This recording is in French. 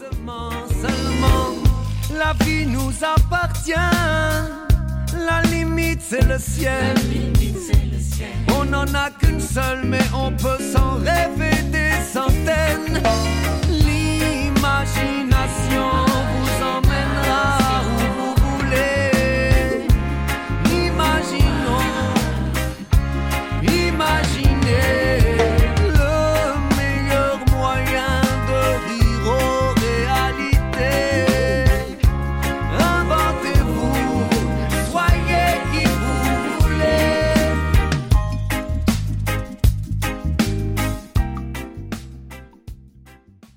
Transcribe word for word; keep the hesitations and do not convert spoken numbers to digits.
Seulement, seulement, la vie nous appartient. La limite c'est le ciel. La limite, c'est le ciel. On n'en a qu'une seule, mais on peut